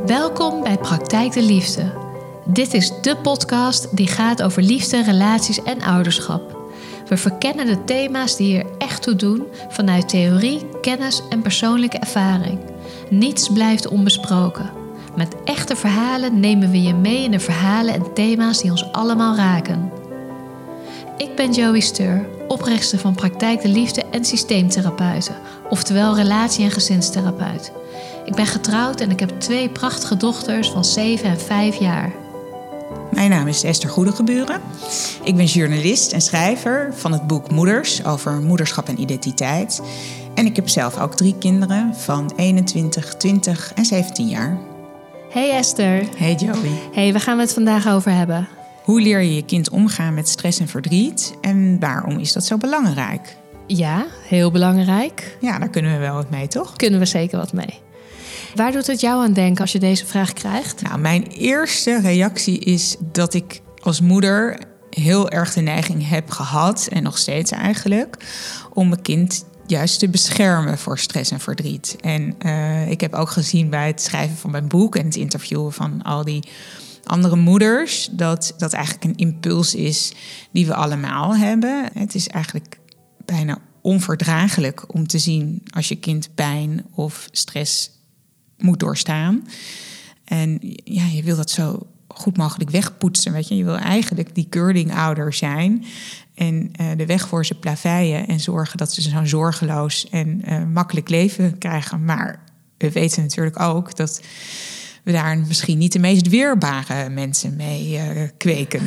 Welkom bij Praktijk de Liefde. Dit is de podcast die gaat over liefde, relaties en ouderschap. We verkennen de thema's die er echt toe doen vanuit theorie, kennis en persoonlijke ervaring. Niets blijft onbesproken. Met echte verhalen nemen we je mee in de verhalen en thema's die ons allemaal raken. Ik ben Joey Steur, oprichter van Praktijk de Liefde en systeemtherapeuten, oftewel relatie- en gezinstherapeut. Ik ben getrouwd en ik heb 2 prachtige dochters van 7 en 5 jaar. Mijn naam is Esther Goedegeburen. Ik ben journalist en schrijver van het boek Moeders over moederschap en identiteit. En ik heb zelf ook 3 kinderen van 21, 20 en 17 jaar. Hey Esther. Hey Joey. Hey, waar gaan we het vandaag over hebben? Hoe leer je je kind omgaan met stress en verdriet? En waarom is dat zo belangrijk? Ja, heel belangrijk. Ja, daar kunnen we wel wat mee, toch? Kunnen we zeker wat mee. Waar doet het jou aan denken als je deze vraag krijgt? Nou, mijn eerste reactie is dat ik als moeder heel erg de neiging heb gehad, en nog steeds eigenlijk, om mijn kind juist te beschermen voor stress en verdriet. En ik heb ook gezien bij het schrijven van mijn boek en het interviewen van al die andere moeders, dat dat eigenlijk een impuls is die we allemaal hebben. Het is eigenlijk bijna onverdraaglijk om te zien als je kind pijn of stress moet doorstaan. En ja, je wil dat zo goed mogelijk wegpoetsen. Weet je? Je wil eigenlijk die curlingouder zijn en de weg voor ze plaveien en zorgen dat ze zo'n zorgeloos en makkelijk leven krijgen. Maar we weten natuurlijk ook dat we daar misschien niet de meest weerbare mensen mee kweken.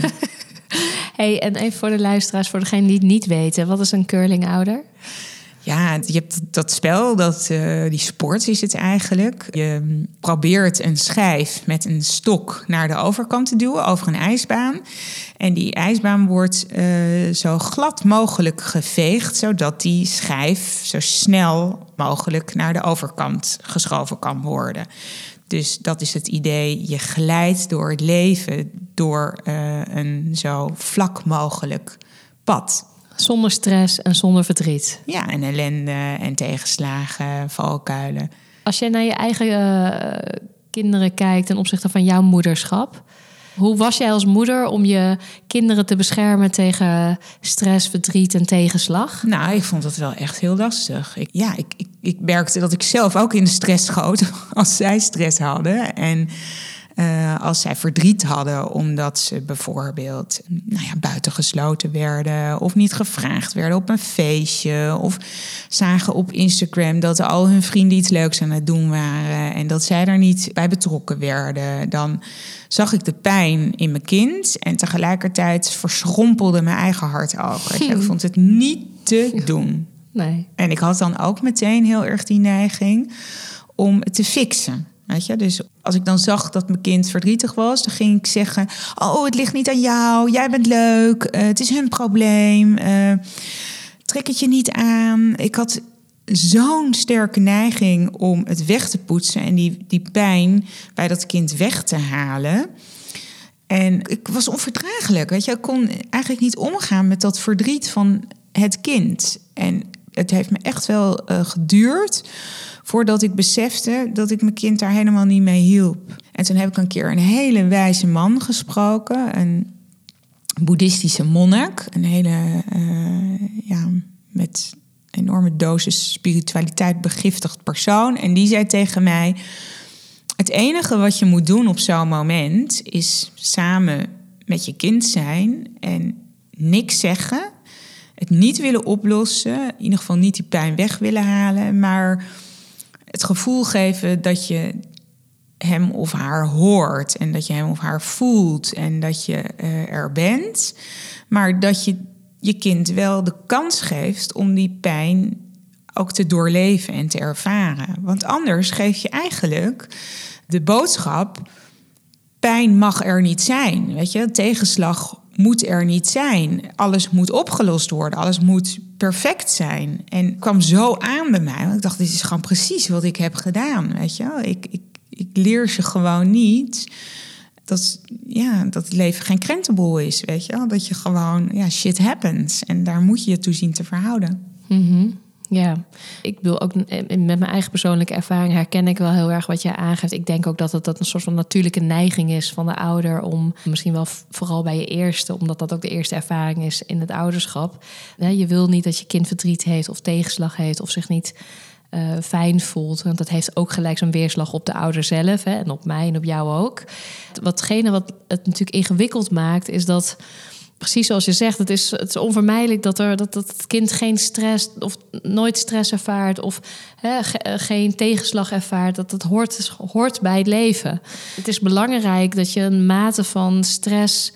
Hey, en even voor de luisteraars, voor degenen die het niet weten, wat is een curlingouder? Ja, je hebt dat spel, die sport is het eigenlijk. Je probeert een schijf met een stok naar de overkant te duwen over een ijsbaan. En die ijsbaan wordt zo glad mogelijk geveegd, zodat die schijf zo snel mogelijk naar de overkant geschoven kan worden. Dus dat is het idee. Je glijdt door het leven door een zo vlak mogelijk pad. Zonder stress en zonder verdriet. Ja, en ellende en tegenslagen, valkuilen. Als jij naar je eigen kinderen kijkt ten opzichte van jouw moederschap, hoe was jij als moeder om je kinderen te beschermen tegen stress, verdriet en tegenslag? Nou, ik vond het wel echt heel lastig. Ik merkte dat ik zelf ook in de stress schoot als zij stress hadden. En als zij verdriet hadden omdat ze bijvoorbeeld buitengesloten werden of niet gevraagd werden op een feestje, of zagen op Instagram dat al hun vrienden iets leuks aan het doen waren en dat zij daar niet bij betrokken werden, dan zag ik de pijn in mijn kind en tegelijkertijd verschrompelde mijn eigen hart ook. Ik vond het niet te doen. Nee. En ik had dan ook meteen heel erg die neiging om het te fixen. Weet je? Dus als ik dan zag dat mijn kind verdrietig was, dan ging ik zeggen: oh, het ligt niet aan jou, jij bent leuk, het is hun probleem, trek het je niet aan. Ik had zo'n sterke neiging om het weg te poetsen en die pijn bij dat kind weg te halen. En ik was onverdraaglijk. Weet je? Ik kon eigenlijk niet omgaan met dat verdriet van het kind. En het heeft me echt wel geduurd voordat ik besefte dat ik mijn kind daar helemaal niet mee hielp. En toen heb ik een keer een hele wijze man gesproken. Een boeddhistische monnik. Een hele, met enorme dosis spiritualiteit begiftigd persoon. En die zei tegen mij: het enige wat je moet doen op zo'n moment is samen met je kind zijn en niks zeggen. Het niet willen oplossen, in ieder geval niet die pijn weg willen halen, maar het gevoel geven dat je hem of haar hoort en dat je hem of haar voelt en dat je er bent, maar dat je je kind wel de kans geeft om die pijn ook te doorleven en te ervaren. Want anders geef je eigenlijk de boodschap: pijn mag er niet zijn. Weet je, tegenslag moet er niet zijn. Alles moet opgelost worden. Alles moet perfect zijn. En het kwam zo aan bij mij. Want ik dacht, dit is gewoon precies wat ik heb gedaan. Weet je? Ik leer ze gewoon niet dat het leven geen krentenbol is. Weet je? Dat je gewoon, shit happens. En daar moet je je toe zien te verhouden. Mm-hmm. Ja, ik bedoel ook met mijn eigen persoonlijke ervaring herken ik wel heel erg wat jij aangeeft. Ik denk ook dat een soort van natuurlijke neiging is van de ouder om misschien wel vooral bij je eerste, omdat dat ook de eerste ervaring is in het ouderschap. Je wil niet dat je kind verdriet heeft of tegenslag heeft of zich niet fijn voelt. Want dat heeft ook gelijk zo'n weerslag op de ouder zelf, en op mij en op jou ook. Watgene wat het natuurlijk ingewikkeld maakt, is dat precies zoals je zegt, het is onvermijdelijk dat het kind geen stress of nooit stress ervaart of geen tegenslag ervaart. Dat hoort bij het leven. Het is belangrijk dat je een mate van stress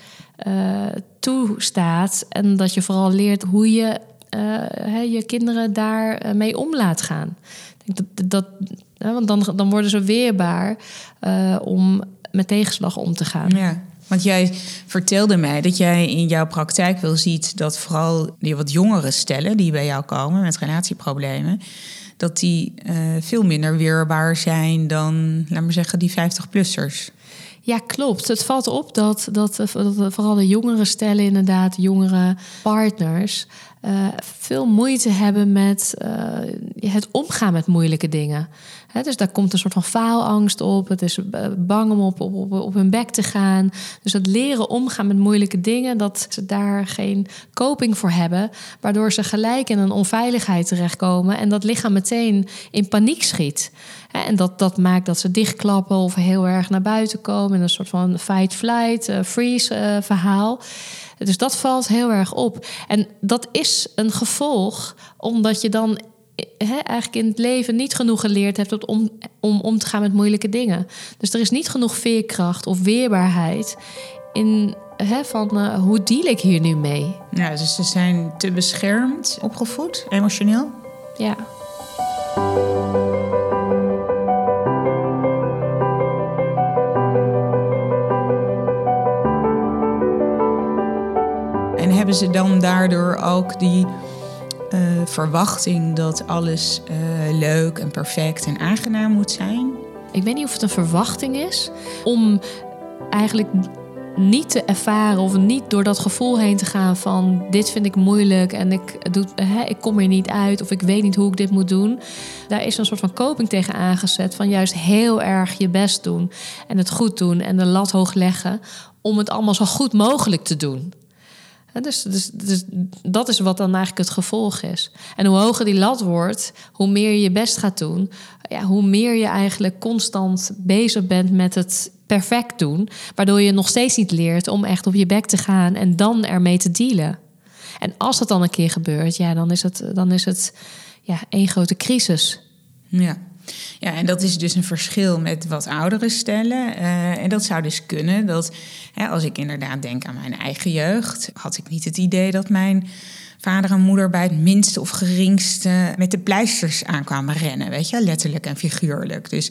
toestaat en dat je vooral leert hoe je je kinderen daar mee om laat gaan. Ik denk want dan worden ze weerbaar om met tegenslag om te gaan. Ja. Want jij vertelde mij dat jij in jouw praktijk wel ziet dat vooral die wat jongere stellen die bij jou komen met relatieproblemen, dat die veel minder weerbaar zijn dan, laat maar zeggen, die 50-plussers. Ja, klopt. Het valt op dat vooral de jongere stellen, inderdaad, jongere partners, veel moeite hebben met het omgaan met moeilijke dingen. Dus daar komt een soort van faalangst op. Het is bang om op hun bek te gaan. Dus het leren omgaan met moeilijke dingen, dat ze daar geen coping voor hebben, waardoor ze gelijk in een onveiligheid terechtkomen en dat lichaam meteen in paniek schiet. En dat maakt dat ze dichtklappen of heel erg naar buiten komen in een soort van fight, flight, freeze verhaal. Dus dat valt heel erg op. En dat is een gevolg omdat je dan eigenlijk in het leven niet genoeg geleerd hebt om te gaan met moeilijke dingen. Dus er is niet genoeg veerkracht of weerbaarheid in van hoe deal ik hier nu mee? Ja, dus ze zijn te beschermd opgevoed, emotioneel? Ja. En hebben ze dan daardoor ook die verwachting dat alles leuk en perfect en aangenaam moet zijn? Ik weet niet of het een verwachting is om eigenlijk niet te ervaren of niet door dat gevoel heen te gaan van dit vind ik moeilijk en ik kom er niet uit of ik weet niet hoe ik dit moet doen. Daar is een soort van coping tegen aangezet van juist heel erg je best doen en het goed doen en de lat hoog leggen om het allemaal zo goed mogelijk te doen. Dus dat is wat dan eigenlijk het gevolg is. En hoe hoger die lat wordt, hoe meer je je best gaat doen, hoe meer je eigenlijk constant bezig bent met het perfect doen, waardoor je nog steeds niet leert om echt op je bek te gaan en dan ermee te dealen. En als dat dan een keer gebeurt, dan is het één grote crisis. Ja. Ja, en dat is dus een verschil met wat oudere stellen. En dat zou dus kunnen dat, als ik inderdaad denk aan mijn eigen jeugd, had ik niet het idee dat mijn vader en moeder bij het minste of geringste met de pleisters aankwamen rennen, weet je, letterlijk en figuurlijk. Dus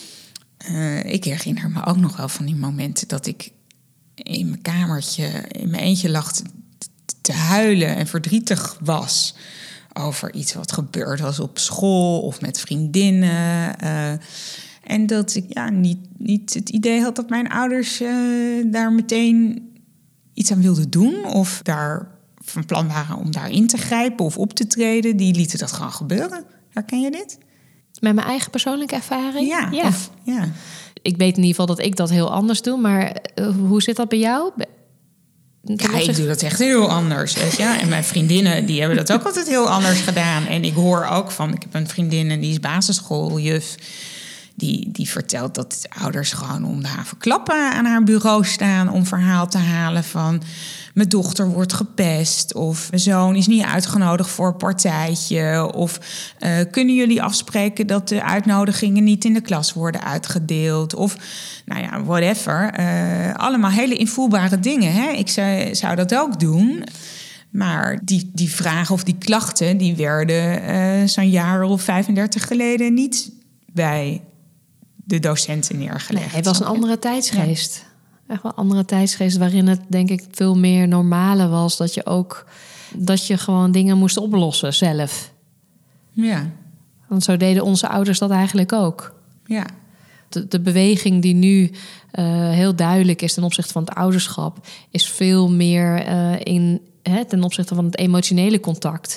ik herinner me ook nog wel van die momenten dat ik in mijn kamertje in mijn eentje lag te huilen en verdrietig was over iets wat gebeurd was op school of met vriendinnen. En dat ik niet het idee had dat mijn ouders daar meteen iets aan wilden doen of daar van plan waren om daarin te grijpen of op te treden. Die lieten dat gewoon gebeuren. Herken je dit? Met mijn eigen persoonlijke ervaring? Ja. Ja. Ik weet in ieder geval dat ik dat heel anders doe, maar hoe zit dat bij jou? Ja, ik doe dat echt heel anders. Weet je? En mijn vriendinnen die hebben dat ook altijd heel anders gedaan. En ik hoor ook van, ik heb een vriendin en die is basisschooljuf. Die vertelt dat ouders gewoon om de haverklappen aan haar bureau staan om verhaal te halen van mijn dochter wordt gepest of mijn zoon is niet uitgenodigd voor een partijtje of kunnen jullie afspreken dat de uitnodigingen niet in de klas worden uitgedeeld of whatever. Allemaal hele invoelbare dingen. Hè? Ik zou dat ook doen. Maar die vragen of die klachten die werden zo'n jaar of 35 geleden niet bij de docenten neergelegd. Nee, het was een andere tijdsgeest. Ja. Echt wel een andere tijdsgeest waarin het denk ik veel meer normale was dat je gewoon dingen moest oplossen zelf. Ja. Want zo deden onze ouders dat eigenlijk ook. Ja. De beweging die nu heel duidelijk is ten opzichte van het ouderschap is veel meer ten opzichte van het emotionele contact.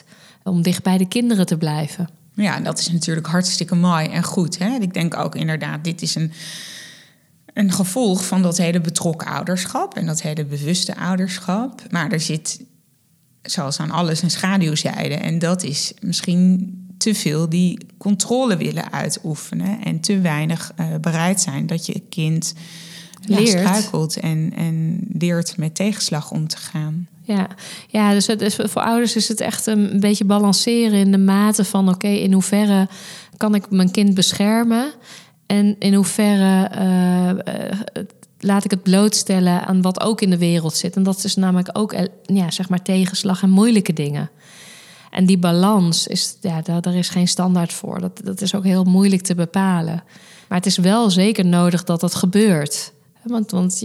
om dicht bij de kinderen te blijven. Ja, dat is natuurlijk hartstikke mooi en goed. Hè? Ik denk ook inderdaad, dit is een gevolg van dat hele betrokken ouderschap en dat hele bewuste ouderschap. Maar er zit, zoals aan alles, een schaduwzijde. En dat is misschien te veel die controle willen uitoefenen en te weinig bereid zijn dat je kind struikelt en leert met tegenslag om te gaan. Ja, dus voor ouders is het echt een beetje balanceren in de mate van oké, in hoeverre kan ik mijn kind beschermen en in hoeverre laat ik het blootstellen aan wat ook in de wereld zit. En dat is namelijk ook zeg maar tegenslag en moeilijke dingen. En die balans, daar is geen standaard voor. Dat is ook heel moeilijk te bepalen. Maar het is wel zeker nodig dat dat gebeurt. Want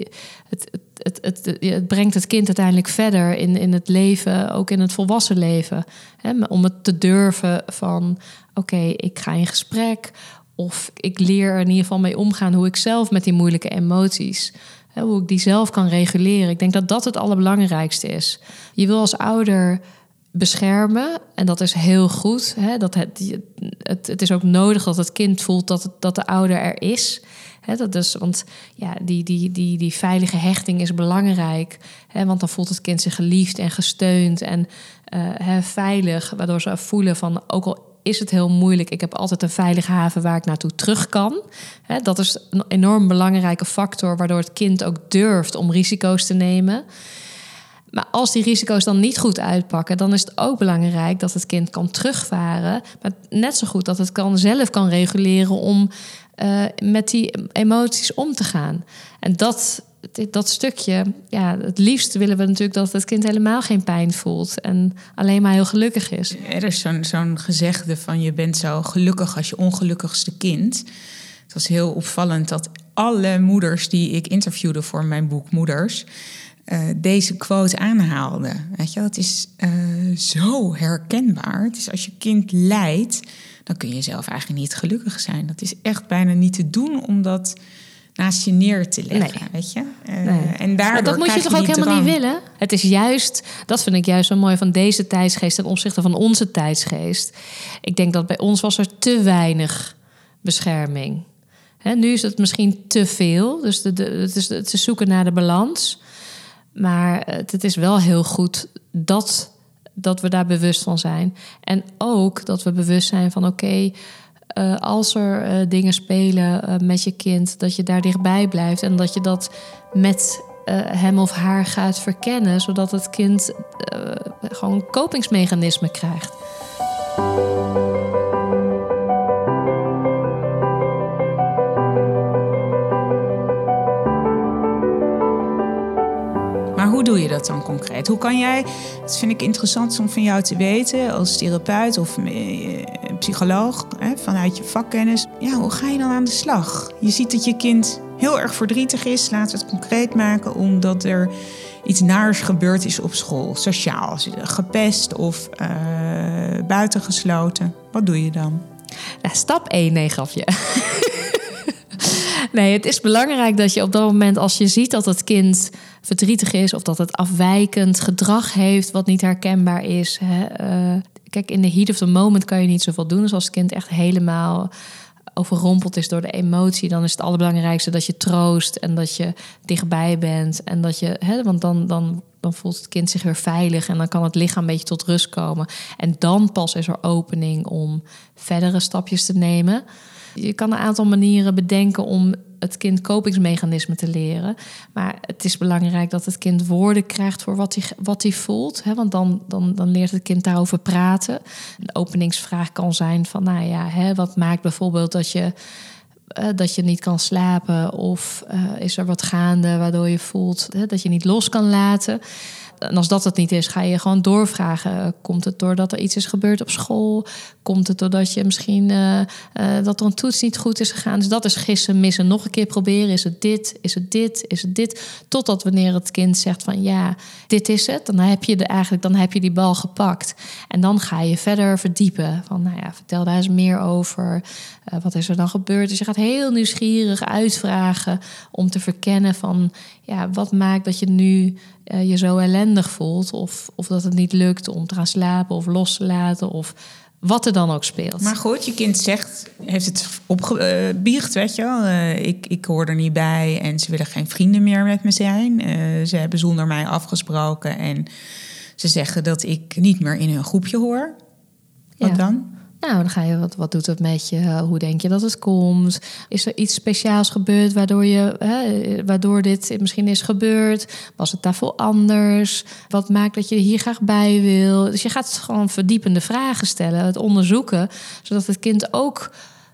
het brengt het kind uiteindelijk verder in het leven, ook in het volwassen leven. Om het te durven van, oké, ik ga in gesprek, of ik leer er in ieder geval mee omgaan hoe ik zelf met die moeilijke emoties, hoe ik die zelf kan reguleren. Ik denk dat dat het allerbelangrijkste is. Je wil als ouder beschermen en dat is heel goed. Het is ook nodig dat het kind voelt dat de ouder er is. Dat is, want die veilige hechting is belangrijk. Want dan voelt het kind zich geliefd en gesteund en veilig. Waardoor ze voelen van, ook al is het heel moeilijk, ik heb altijd een veilige haven waar ik naartoe terug kan. Dat is een enorm belangrijke factor, waardoor het kind ook durft om risico's te nemen. Maar als die risico's dan niet goed uitpakken, dan is het ook belangrijk dat het kind kan terugvaren. Maar net zo goed dat het zelf kan reguleren om met die emoties om te gaan. En dat stukje, het liefst willen we natuurlijk dat het kind helemaal geen pijn voelt en alleen maar heel gelukkig is. Er is zo'n gezegde van, je bent zo gelukkig als je ongelukkigste kind. Het was heel opvallend dat alle moeders die ik interviewde voor mijn boek Moeders deze quote aanhaalden. Weet je, het is zo herkenbaar. Het is, als je kind lijdt, dan kun je zelf eigenlijk niet gelukkig zijn. Dat is echt bijna niet te doen om dat naast je neer te leggen. Nee. Weet je? En daardoor maar dat moet je toch ook helemaal niet willen? Het is juist, dat vind ik juist zo mooi van deze tijdsgeest ten opzichte van onze tijdsgeest. Ik denk dat bij ons was er te weinig bescherming. Nu is het misschien te veel. Dus het is zoeken naar de balans. Maar het is wel heel goed dat we daar bewust van zijn. En ook dat we bewust zijn van oké, als er dingen spelen met je kind, dat je daar dichtbij blijft en dat je dat met hem of haar gaat verkennen, zodat het kind gewoon een kopingsmechanisme krijgt. Maar hoe doe je dat dan concreet? Hoe kan jij, dat vind ik interessant om van jou te weten, als therapeut of psycholoog, vanuit je vakkennis. Ja, hoe ga je dan aan de slag? Je ziet dat je kind heel erg verdrietig is, laten we het concreet maken, omdat er iets naars gebeurd is op school, sociaal. Gepest of buitengesloten. Wat doe je dan? Stap 1, nee, grapje. Nee, het is belangrijk dat je op dat moment, als je ziet dat het kind verdrietig is of dat het afwijkend gedrag heeft wat niet herkenbaar is. Kijk, in de heat of the moment kan je niet zoveel doen. Dus als het kind echt helemaal overrompeld is door de emotie, dan is het allerbelangrijkste dat je troost en dat je dichtbij bent. En dat je, want dan voelt het kind zich weer veilig en dan kan het lichaam een beetje tot rust komen. En dan pas is er opening om verdere stapjes te nemen. Je kan een aantal manieren bedenken om het kind kopingsmechanismen te leren. Maar het is belangrijk dat het kind woorden krijgt voor wat hij voelt. Want dan leert het kind daarover praten. Een openingsvraag kan zijn van, wat maakt bijvoorbeeld dat je niet kan slapen? Of is er wat gaande waardoor je voelt dat je niet los kan laten? En als dat het niet is, ga je gewoon doorvragen. Komt het doordat er iets is gebeurd op school? Komt het doordat je misschien dat er een toets niet goed is gegaan? Dus dat is gissen, missen. Nog een keer proberen. Is het dit? Is het dit? Is het dit? Totdat wanneer het kind zegt van ja, dit is het. Dan heb je die bal gepakt. En dan ga je verder verdiepen. Van vertel daar eens meer over. Wat is er dan gebeurd? Dus je gaat heel nieuwsgierig uitvragen om te verkennen van wat maakt dat je nu je zo ellendig ellendig voelt. Of dat het niet lukt om te gaan slapen of los te laten. Of wat er dan ook speelt. Maar goed, je kind heeft het opgebiecht, weet je wel. Ik hoor er niet bij en ze willen geen vrienden meer met me zijn. Ze hebben zonder mij afgesproken en ze zeggen dat ik niet meer in hun groepje hoor. Wat dan? Nou, dan ga je, wat doet het met je? Hoe denk je dat het komt? Is er iets speciaals gebeurd waardoor dit misschien is gebeurd? Was het daarvoor anders? Wat maakt dat je hier graag bij wil? Dus je gaat gewoon verdiepende vragen stellen, het onderzoeken, zodat het kind ook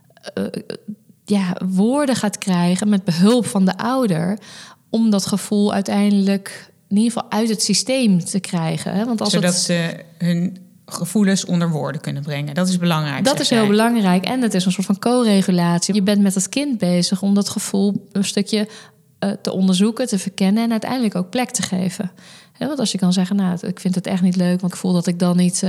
woorden gaat krijgen met behulp van de ouder, om dat gevoel uiteindelijk in ieder geval uit het systeem te krijgen. Hè? Want zodat ze hun gevoelens onder woorden kunnen brengen. Dat is belangrijk. Dat is heel belangrijk. En het is een soort van co-regulatie. Je bent met het kind bezig om dat gevoel een stukje te onderzoeken, te verkennen en uiteindelijk ook plek te geven. Want als je kan zeggen, nou, ik vind het echt niet leuk, want ik voel dat ik dan niet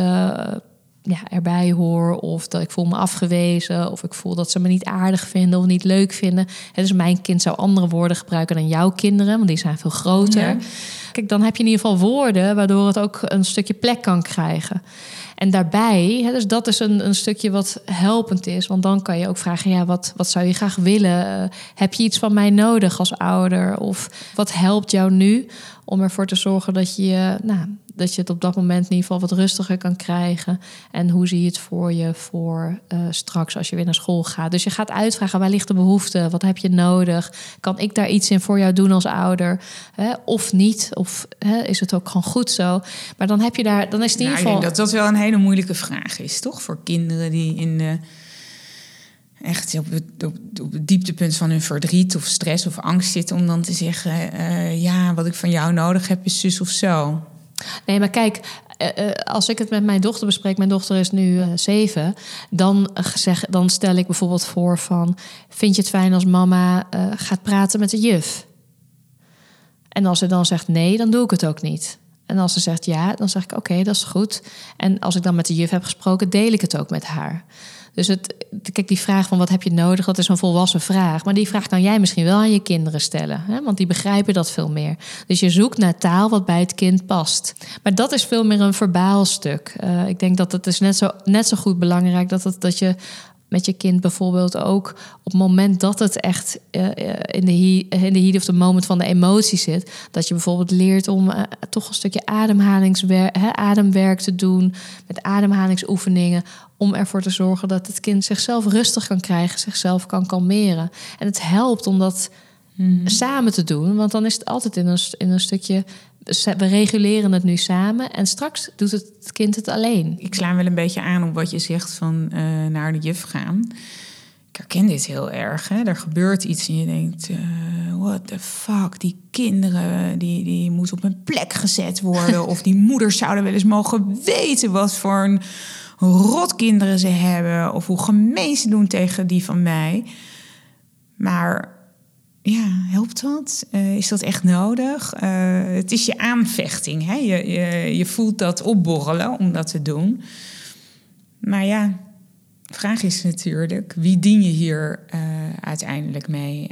erbij hoor, of dat ik voel me afgewezen, of ik voel dat ze me niet aardig vinden of niet leuk vinden. Dus mijn kind zou andere woorden gebruiken dan jouw kinderen, want die zijn veel groter. Ja. Kijk, dan heb je in ieder geval woorden waardoor het ook een stukje plek kan krijgen. En daarbij, dus dat is een stukje wat helpend is. Want dan kan je ook vragen, wat zou je graag willen? Heb je iets van mij nodig als ouder? Of wat helpt jou nu om ervoor te zorgen dat je het op dat moment in ieder geval wat rustiger kan krijgen? En hoe zie je het voor je voor straks als je weer naar school gaat? Dus je gaat uitvragen, waar ligt de behoefte? Wat heb je nodig? Kan ik daar iets in voor jou doen als ouder? Of niet? Of is het ook gewoon goed zo? Maar dan heb je dan is het in ieder geval... Ik denk dat dat wel een hele moeilijke vraag is, toch? Voor kinderen die echt op het dieptepunt van hun verdriet of stress of angst zitten, om dan te zeggen, wat ik van jou nodig heb is zus of zo. Nee, maar kijk, als ik het met mijn dochter bespreek, mijn dochter is nu 7, dan stel ik bijvoorbeeld voor van, vind je het fijn als mama gaat praten met de juf? En als ze dan zegt nee, dan doe ik het ook niet. En als ze zegt ja, dan zeg ik oké, dat is goed. En als ik dan met de juf heb gesproken, deel ik het ook met haar. Dus kijk, die vraag van wat heb je nodig, dat is een volwassen vraag. Maar die vraag kan jij misschien wel aan je kinderen stellen. Hè? Want die begrijpen dat veel meer. Dus je zoekt naar taal wat bij het kind past. Maar dat is veel meer een verbaal stuk. Ik denk dat het is net zo goed belangrijk dat je met je kind bijvoorbeeld ook op het moment dat het echt in de heat of the moment van de emotie zit, dat je bijvoorbeeld leert om toch een stukje ademwerk te doen, met ademhalingsoefeningen, om ervoor te zorgen dat het kind zichzelf rustig kan krijgen, zichzelf kan kalmeren. En het helpt om dat samen te doen, want dan is het altijd in een stukje, we reguleren het nu samen en straks doet het kind het alleen. Ik sla wel een beetje aan op wat je zegt van naar de juf gaan. Ik herken dit heel erg. Hè? Er gebeurt iets en je denkt, what the fuck, die kinderen die moeten op een plek gezet worden. Of die moeders zouden wel eens mogen weten wat voor een rotkinderen ze hebben. Of hoe gemeen ze doen tegen die van mij. Maar ja, helpt dat? Is dat echt nodig? Het is je aanvechting. Hè? Je voelt dat opborrelen om dat te doen. Maar ja, de vraag is natuurlijk, wie dien je hier uiteindelijk mee?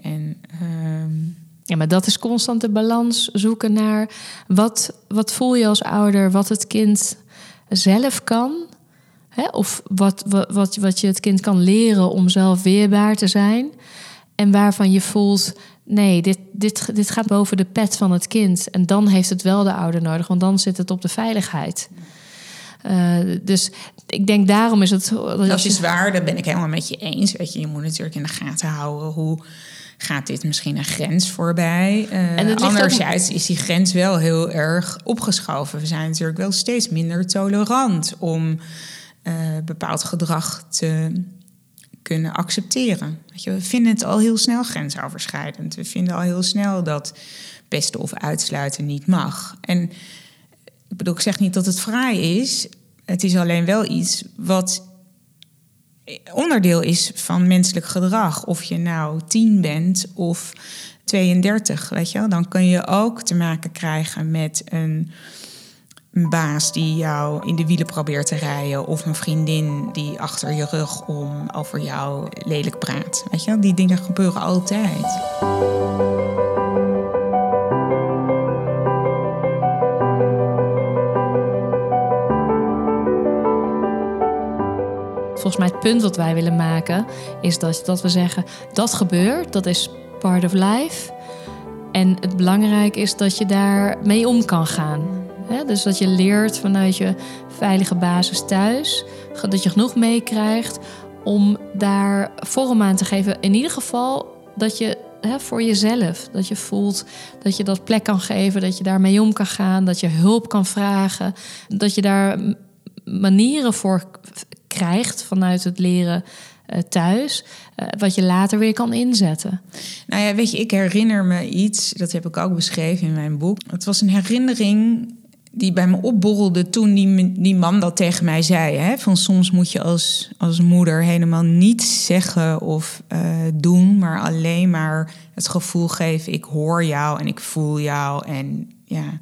Ja, maar dat is constant de balans zoeken naar wat voel je als ouder, wat het kind zelf kan. Hè? Of wat je het kind kan leren om zelf weerbaar te zijn. En waarvan je voelt, nee, dit gaat boven de pet van het kind. En dan heeft het wel de ouder nodig, want dan zit het op de veiligheid. Dus ik denk daarom is het... Dat is waar, daar ben ik helemaal met je eens. Weet je moet natuurlijk in de gaten houden hoe gaat dit misschien een grens voorbij. Anderzijds is die grens wel heel erg opgeschoven. We zijn natuurlijk wel steeds minder tolerant om bepaald gedrag te kunnen accepteren. Weet je, we vinden het al heel snel grensoverschrijdend. We vinden al heel snel dat pesten of uitsluiten niet mag. En ik bedoel, ik zeg niet dat het fraai is. Het is alleen wel iets wat onderdeel is van menselijk gedrag. Of je nou 10 bent of 32, weet je wel. Dan kun je ook te maken krijgen met een baas die jou in de wielen probeert te rijden, of een vriendin die achter je rug om over jou lelijk praat. Weet je wel? Die dingen gebeuren altijd. Volgens mij het punt wat wij willen maken is dat we zeggen, dat gebeurt, dat is part of life. En het belangrijke is dat je daar mee om kan gaan. Dus dat je leert vanuit je veilige basis thuis, dat je genoeg meekrijgt om daar vorm aan te geven. In ieder geval dat je voor jezelf, dat je voelt dat je dat plek kan geven, dat je daar mee om kan gaan, dat je hulp kan vragen, dat je daar manieren voor krijgt vanuit het leren thuis, wat je later weer kan inzetten. Nou ja, weet je, ik herinner me iets, dat heb ik ook beschreven in mijn boek. Het was een herinnering die bij me opborrelde toen die man dat tegen mij zei. Hè? Van soms moet je als moeder helemaal niets zeggen of doen, maar alleen maar het gevoel geven, ik hoor jou en ik voel jou en ja,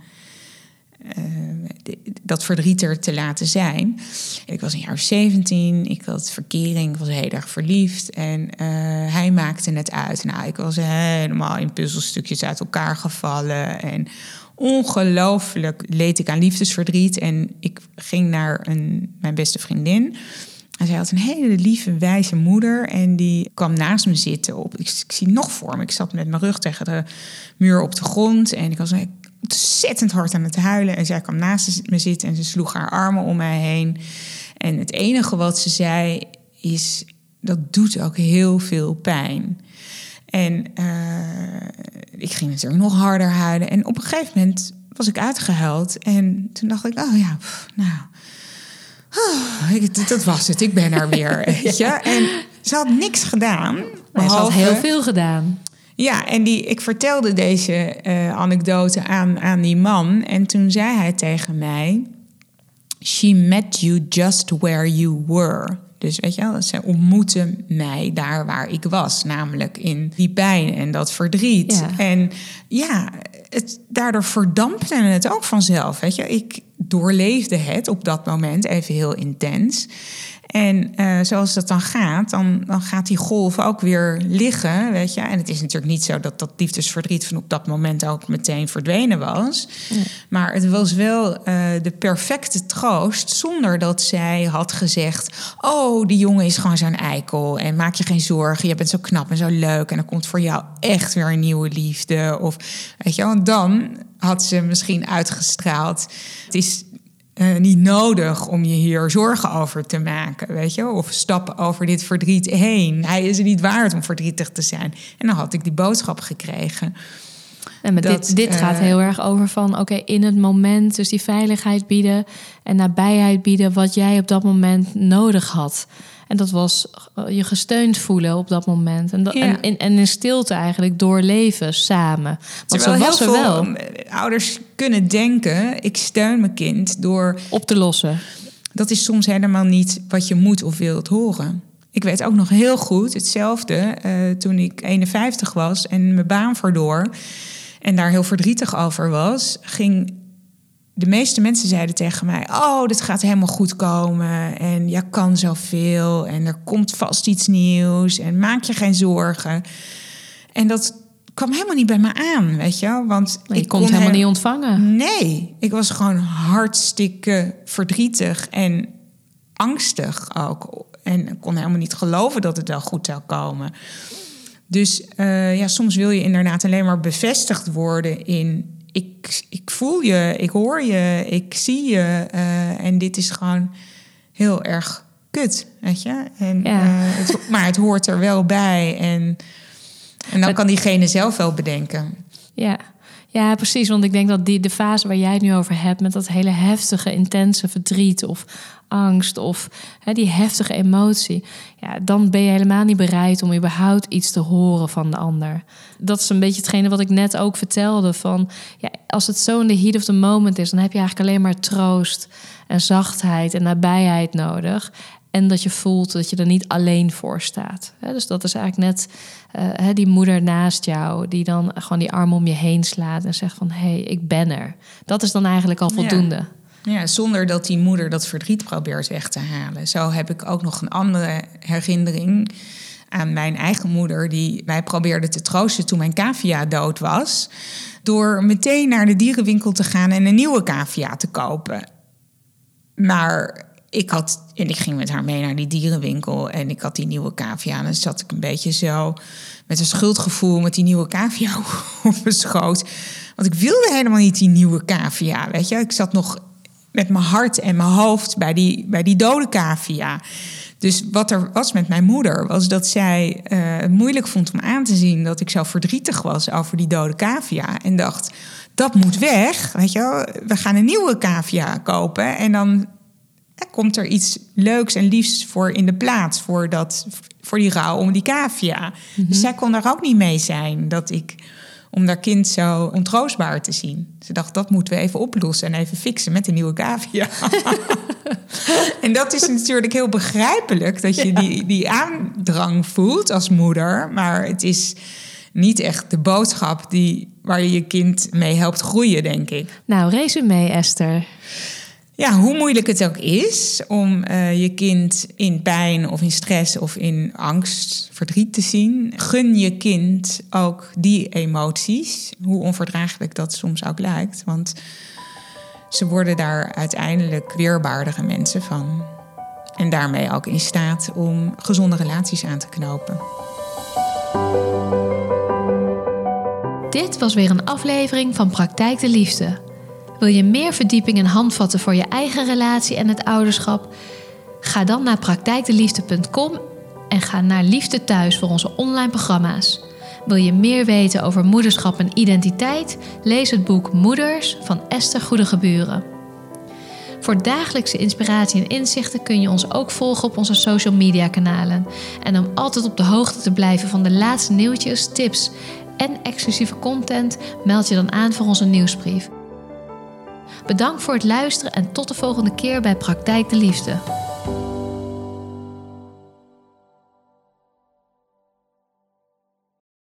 dat verdriet er te laten zijn. Ik was een jaar of 17, ik had verkering, ik was heel erg verliefd en hij maakte het uit. Nou, ik was helemaal in puzzelstukjes uit elkaar gevallen en ongelooflijk leed ik aan liefdesverdriet. En ik ging naar mijn beste vriendin. En zij had een hele lieve, wijze moeder. En die kwam naast me zitten. Ik zie nog voor me. Ik zat met mijn rug tegen de muur op de grond. En ik was ontzettend hard aan het huilen. En zij kwam naast me zitten en ze sloeg haar armen om mij heen. En het enige wat ze zei is, dat doet ook heel veel pijn. En ik ging natuurlijk nog harder huilen. En op een gegeven moment was ik uitgehuild. En toen dacht ik, dat was het. Ik ben er weer, weet je. En ze had niks gedaan. Ze had heel veel gedaan. Ja, en ik vertelde deze anekdote aan die man. En toen zei hij tegen mij, she met you just where you were. Dus weet je wel, zij ontmoette mij daar waar ik was. Namelijk in die pijn en dat verdriet. Ja. En ja, daardoor verdampte het ook vanzelf. Weet je, ik doorleefde het op dat moment even heel intens. En zoals dat dan gaat, dan gaat die golf ook weer liggen, weet je. En het is natuurlijk niet zo dat liefdesverdriet van op dat moment ook meteen verdwenen was. Ja. Maar het was wel de perfecte troost, zonder dat zij had gezegd, oh, die jongen is gewoon zo'n eikel en maak je geen zorgen, je bent zo knap en zo leuk en er komt voor jou echt weer een nieuwe liefde. Of weet je, want dan had ze misschien uitgestraald, het is niet nodig om je hier zorgen over te maken, weet je, of stappen over dit verdriet heen. Hij is er niet waard om verdrietig te zijn. En dan had ik die boodschap gekregen. En met dit gaat heel erg over van, oké, in het moment, dus die veiligheid bieden en nabijheid bieden wat jij op dat moment nodig had. En dat was je gesteund voelen op dat moment. En in stilte eigenlijk doorleven samen. Want terwijl zo was er wel. Ouders kunnen denken, ik steun mijn kind door op te lossen. Dat is soms helemaal niet wat je moet of wilt horen. Ik weet ook nog heel goed hetzelfde toen ik 51 was en mijn baan verloor en daar heel verdrietig over was, de meeste mensen zeiden tegen mij, oh, dit gaat helemaal goed komen en je kan zoveel en er komt vast iets nieuws en maak je geen zorgen. En dat kwam helemaal niet bij me aan, weet je, want ik kon het helemaal niet ontvangen. Nee, ik was gewoon hartstikke verdrietig en angstig ook. En ik kon helemaal niet geloven dat het wel goed zou komen. Dus soms wil je inderdaad alleen maar bevestigd worden in ik voel je, ik hoor je, ik zie je. En dit is gewoon heel erg kut, weet je. En, maar het hoort er wel bij. En dan kan diegene zelf wel bedenken. Ja, precies. Want ik denk dat de fase waar jij het nu over hebt, met dat hele heftige, intense verdriet of angst of die heftige emotie, ja, dan ben je helemaal niet bereid om überhaupt iets te horen van de ander. Dat is een beetje hetgene wat ik net ook vertelde. Van, ja, als het zo in the heat of the moment is, dan heb je eigenlijk alleen maar troost en zachtheid en nabijheid nodig. En dat je voelt dat je er niet alleen voor staat. Dus dat is eigenlijk net die moeder naast jou, die dan gewoon die arm om je heen slaat en zegt van, hey, ik ben er. Dat is dan eigenlijk al voldoende. Ja, zonder dat die moeder dat verdriet probeert weg te halen. Zo heb ik ook nog een andere herinnering aan mijn eigen moeder, die mij probeerde te troosten toen mijn cavia dood was, door meteen naar de dierenwinkel te gaan en een nieuwe cavia te kopen. Maar ik ging met haar mee naar die dierenwinkel en ik had die nieuwe cavia. En dan zat ik een beetje zo met een schuldgevoel met die nieuwe cavia op mijn schoot. Want ik wilde helemaal niet die nieuwe cavia, weet je. Ik zat nog met mijn hart en mijn hoofd bij die dode cavia. Dus wat er was met mijn moeder, was dat zij het moeilijk vond om aan te zien dat ik zo verdrietig was over die dode cavia. En dacht, dat moet weg, weet je wel. We gaan een nieuwe cavia kopen en dan komt er iets leuks en liefs voor in de plaats voor die rouw om die cavia. Mm-hmm. Dus zij kon daar ook niet mee zijn om dat kind zo ontroostbaar te zien. Ze dacht, dat moeten we even oplossen en even fixen met de nieuwe cavia. En dat is natuurlijk heel begrijpelijk dat je die aandrang voelt als moeder. Maar het is niet echt de boodschap waar je kind mee helpt groeien, denk ik. Nou, resume, Esther. Ja, hoe moeilijk het ook is om je kind in pijn of in stress of in angst, verdriet te zien. Gun je kind ook die emoties, hoe onverdraaglijk dat soms ook lijkt. Want ze worden daar uiteindelijk weerbaardere mensen van. En daarmee ook in staat om gezonde relaties aan te knopen. Dit was weer een aflevering van Praktijk de Liefde. Wil je meer verdieping en handvatten voor je eigen relatie en het ouderschap? Ga dan naar praktijkdeliefde.com en ga naar Liefde Thuis voor onze online programma's. Wil je meer weten over moederschap en identiteit? Lees het boek Moeders van Esther Goedegeburen. Voor dagelijkse inspiratie en inzichten kun je ons ook volgen op onze social media kanalen. En om altijd op de hoogte te blijven van de laatste nieuwtjes, tips en exclusieve content, meld je dan aan voor onze nieuwsbrief. Bedankt voor het luisteren en tot de volgende keer bij Praktijk de Liefde.